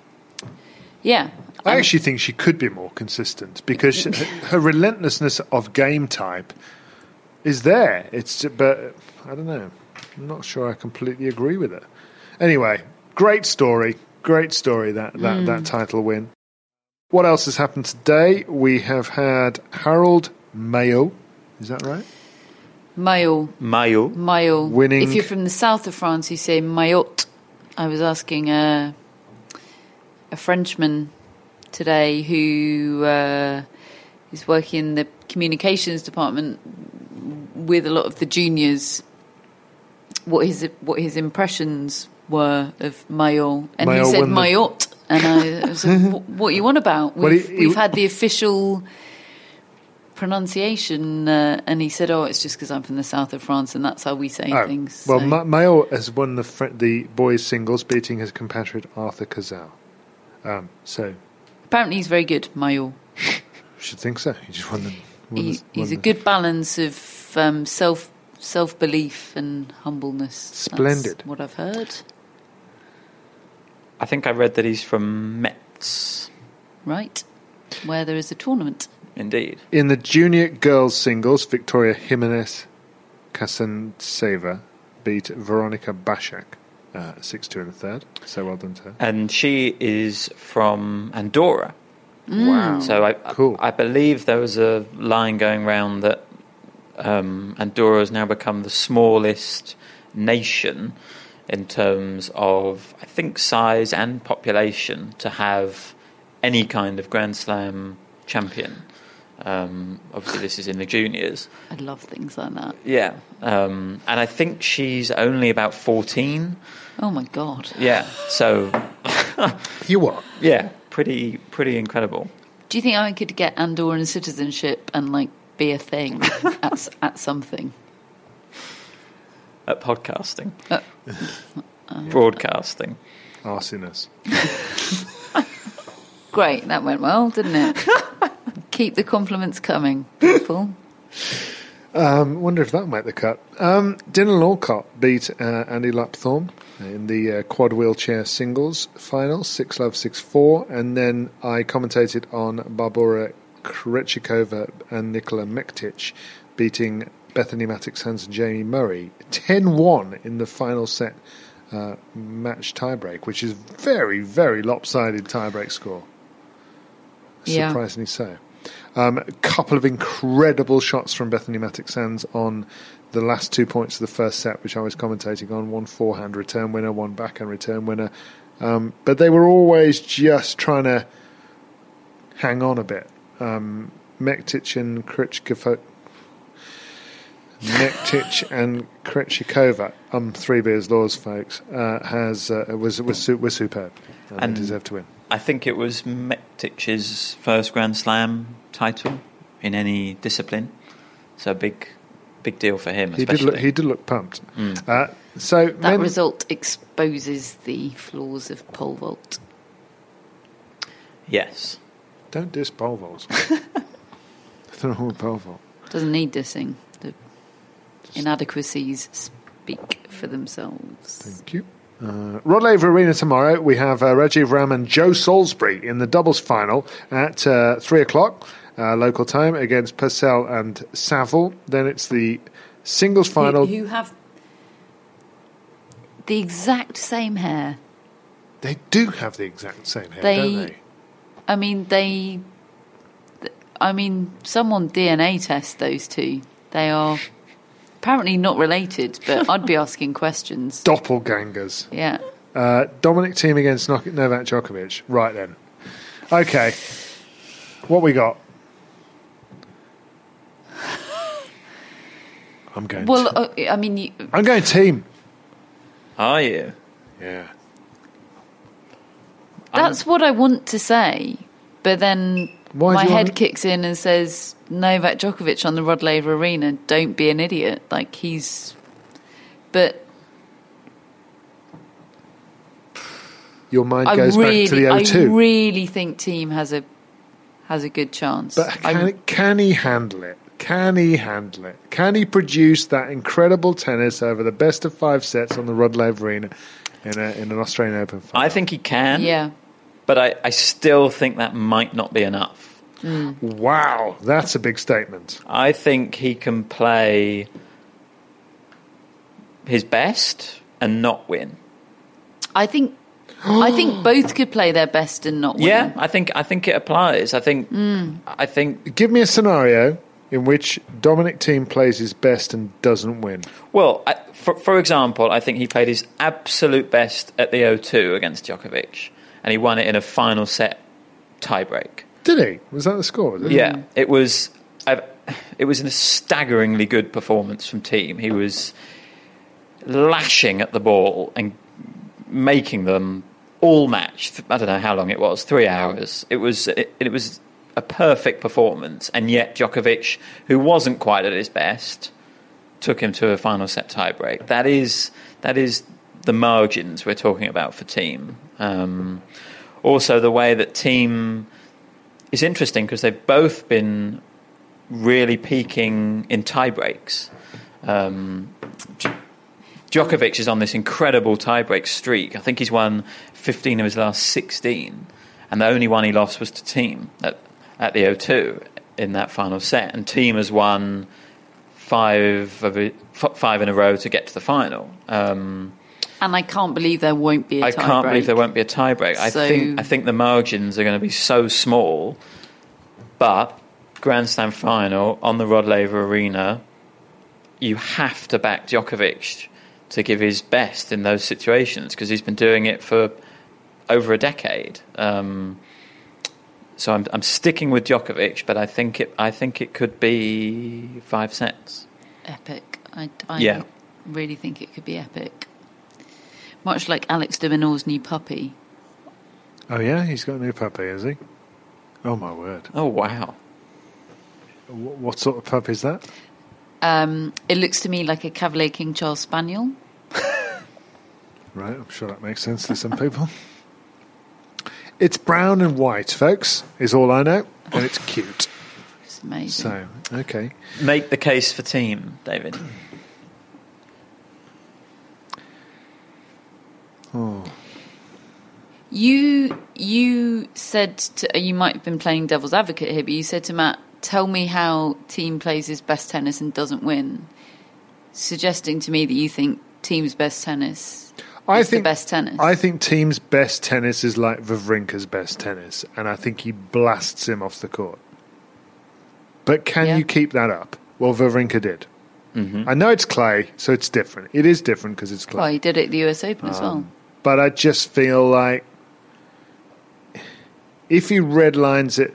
yeah. I Um, actually think she could be more consistent, because she, her relentlessness of game type is there. It's but I don't know. I'm not sure I completely agree with it. Anyway, great story. Great story, that, that, Mm. that title win. What else has happened today? We have had Harold Mayo. Is that right? Mayo. Mayo. Mayo. Winning- If you're from the south of France, you say Mayotte. I was asking a, a Frenchman today who uh, who's working in the communications department with a lot of the juniors, what his what his impressions were of Mayol, and Mayol he said won the- Mayotte, and I was like, "Wh- what are you on about? We've, Well, he- he- we've had the official pronunciation, uh, and he said, oh, it's just because I'm from the south of France, and that's how we say Oh, things. well, so. Ma- Mayol has won the fr- the boys singles, beating his compatriot Arthur Cazal. Um, so, Apparently he's very good, Mayol. should think so. He just won the. Won He, the he's won a the- good balance of um, self self belief and humbleness. Splendid. That's what I've heard. I think I read that he's from Metz. Right, where there is a tournament. Indeed. In the junior girls singles, Victoria Jimenez Kasanseva beat Veronica Bashak uh, six two in the third. So well done to her. And she is from Andorra. Wow. So I, Cool. I believe there was a line going around that um, Andorra has now become the smallest nation in terms of, I think, size and population to have any kind of Grand Slam champion. Um, obviously, this is in the juniors. I love things like that. Yeah. Um, and I think she's only about fourteen. Oh my god! Yeah. So, You what? yeah, pretty pretty incredible. Do you think I could get Andorran citizenship and like be a thing at s- at something? At podcasting. Uh, Broadcasting. Arsiness. Great, that went well, didn't it? Keep the compliments coming, people. Um, wonder if that'll make the cut. Um, Dylan Alcott beat uh, Andy Lapthorne in the uh, quad wheelchair singles final, six love, six four. And then I commentated on Barbora Krejcikova and Nikola Mektic beating Bethany Mattek-Sands and Jamie Murray ten one in the final set uh, match tiebreak, which is very, very lopsided tiebreak score. Yeah. Surprisingly so. Um, a couple of incredible shots from Bethany Mattek-Sands on the last two points of the first set, which I was commentating on. One forehand return winner, one backhand return winner. Um, but they were always just trying to hang on a bit. Um, Mektic and Krejcikova... Mektic and Krejcikova, um, three beers laws, folks, uh, has uh, was was su- was superb and, And- they deserve to win. I think it was Mektic's first Grand Slam title in any discipline. So big, big deal for him, He especially. did look, he did look pumped. Uh, so That men- result exposes the flaws of pole vault. Yes. Don't diss pole vaults. Nothing wrong with pole vault. Doesn't need dissing. The inadequacies speak for themselves. Thank you. Uh, Rod Laver Arena tomorrow. We have uh, Rajiv Ram and Joe Salisbury in the doubles final at uh, three o'clock uh, local time against Purcell and Saville. Then it's the singles final. Who, who have the exact same hair. They do have the exact same hair, They- don't they? I mean, they. I mean, someone D N A test those two. They are apparently not related, but I'd be asking questions. Doppelgangers. Yeah. Uh, Dominic Thiem against Nok- Novak Djokovic. Right then. Okay. What we got? I'm going. Well, to, uh, I mean, you, I'm going team. Are you? Yeah. that's what I want to say, but then Why do my you head want- kicks in and says Novak Djokovic on the Rod Laver Arena. Don't be an idiot. Like he's, but Your mind I goes really, back to the O I two. really think Team has a has a good chance. But can, I- can he handle it? Can he handle it? Can he produce that incredible tennis over the best of five sets on the Rod Laver Arena in, a, in an Australian Open final? I think he can. yeah. But I, I still think that might not be enough. Wow, that's a big statement. I think he can play his best and not win. I think I think both could play their best and not win. Yeah, I think I think it applies. I think I think Give me a scenario in which Dominic Thiem plays his best and doesn't win. well, I, for for example, I think he played his absolute best at the O two against Djokovic, and he won it in a final set tiebreak. Did he? Was that the score? Was it? Yeah, it was. I've, it was a staggeringly good performance from Thiem. He was lashing at the ball and making them all match. I don't know how long it was, three hours. It was. It, it was a perfect performance, and yet Djokovic, who wasn't quite at his best, took him to a final set tiebreak. That is that is the margins we're talking about for Thiem. Um, also, the way that Thiem is interesting because they've both been really peaking in tiebreaks. Um, Djokovic is on this incredible tiebreak streak. I think he's won fifteen of his last sixteen, and the only one he lost was to Thiem at, at the O two in that final set. And Thiem has won five of it, f- five in a row to get to the final. Um, and I can't believe there won't be a I tie can't break. believe there won't be a tiebreak. So... I think I think the margins are going to be so small, but Grand Slam final on the Rod Laver Arena, you have to back Djokovic to give his best in those situations because he's been doing it for over a decade. Um, so I'm, I'm sticking with Djokovic, but I think it. I think it could be five sets. Epic. I, I yeah. really think it could be epic. Much like Alex de Minaur's new puppy. Oh yeah, he's got a new puppy, has he? Oh my word! Oh wow! What, what sort of pup is that? Um, it looks to me like a Cavalier King Charles Spaniel. Right, I'm sure that makes sense to some people. It's brown and white, folks, is all I know, and it's cute. It's amazing. So, okay. Make the case for Thiem, David. Oh. You you said to, you might have been playing devil's advocate here, but you said to Matt, "Tell me how Thiem plays his best tennis and doesn't win," suggesting to me that you think Thiem's best tennis I is think, the best tennis. I think Thiem's best tennis is like Wawrinka's best tennis, and I think he blasts him off the court. But can Yeah. you keep that up? Well, Wawrinka did. Mm-hmm. I know it's clay, so it's different. It is different because it's clay. Well, he did it at the U S Open as well. But I just feel like if he redlines it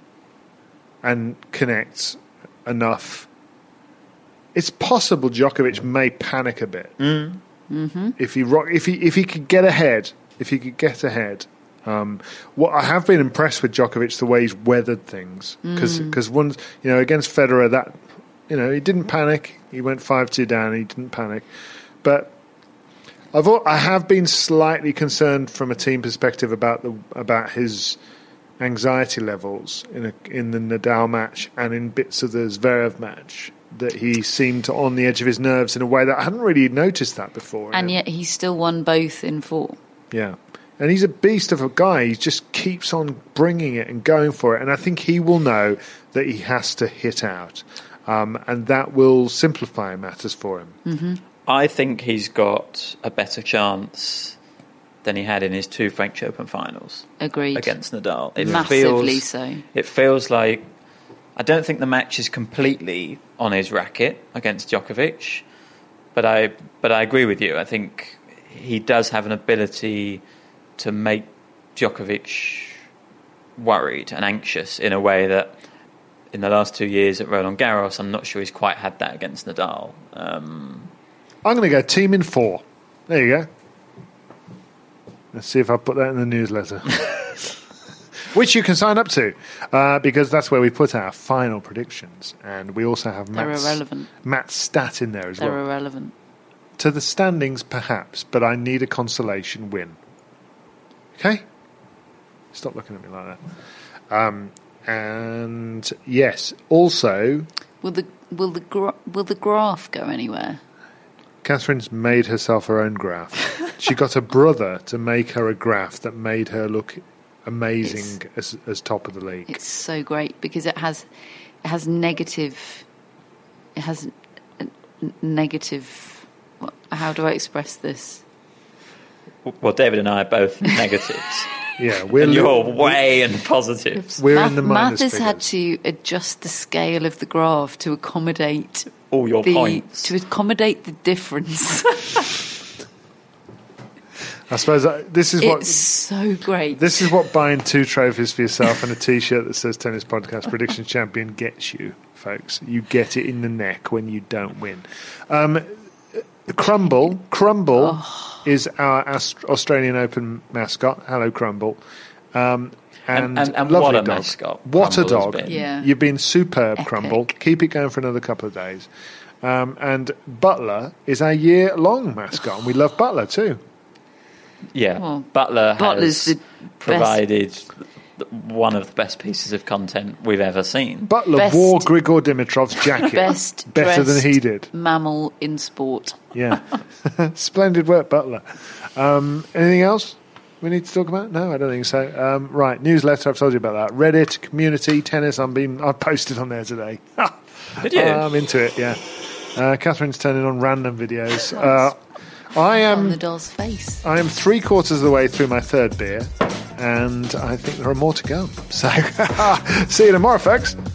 and connects enough, it's possible Djokovic may panic a bit. Mm. Mm-hmm. If he rock, if he if he could get ahead, if he could get ahead. Um, what I have been impressed with Djokovic, the way he's weathered things, because because once you know against Federer, that you know he didn't panic. He went five two down. He didn't panic, but I've al- I have been slightly concerned from a team perspective about the about his anxiety levels in a, in the Nadal match and in bits of the Zverev match. That he seemed to on the edge of his nerves in a way that I hadn't really noticed that before. And yet he still won both in four. Yeah. And he's a beast of a guy. He just keeps on bringing it and going for it. And I think he will know that he has to hit out. Um, and that will simplify matters for him. Mm-hmm. I think he's got a better chance than he had in his two French Open finals. Agreed. Against Nadal. It Massively feels, so. It feels like... I don't think the match is completely on his racket against Djokovic, but I but I agree with you. I think he does have an ability to make Djokovic worried and anxious in a way that in the last two years at Roland Garros, I'm not sure he's quite had that against Nadal. Um, I'm going to go Thiem in four. There you go. Let's see if I put that in the newsletter. Which you can sign up to, uh, because that's where we put our final predictions. And we also have They're Matt's, irrelevant. Matt's stat in there as They're well. irrelevant. To the standings, perhaps, but I need a consolation win. Okay? Stop looking at me like that. Um, and yes, also, Will the will the gra- will the graph go anywhere? Catherine's made herself her own graph. She got a brother to make her a graph that made her look amazing as, as top of the league. It's so great because it has it has negative it has a, a negative. What, how do I express this? well, David and I are both negatives. Yeah, we're and you're li- way in the positives. We're Math, in the Math minus has figures. had to adjust the scale of the graph to accommodate All your the points. to accommodate the difference. I suppose uh, this is It's what so great. this is what buying two trophies for yourself and a T-shirt that says Tennis Podcast Prediction Champion gets you, folks. You get it in the neck when you don't win. Um, Crumble, Crumble Oh. is our Ast- Australian Open mascot. Hello, Crumble. Um, and And- and- and lovely what a dog. mascot What a Crumble has dog. been. Yeah. You've been superb, Epic. Crumble. Keep it going for another couple of days. Um, and Butler is our year-long mascot, and we love Butler too. Yeah, Well, Butler Butler's has the provided one of the best pieces of content we've ever seen. Butler Best- wore Grigor Dimitrov's jacket Best better than dressed he did. mammal in sport. Yeah. Splendid work, Butler. Um, anything else we need to talk about? No, I don't think so. Um, right, newsletter, I've told you about that. Reddit, community, tennis, I'm being, I posted on there today. Did you? I'm into it, yeah. Uh, Catherine's turning on random videos. Uh, I On the am doll's face. I am three quarters of the way through my third beer, and I think there are more to go. So, see you tomorrow, folks.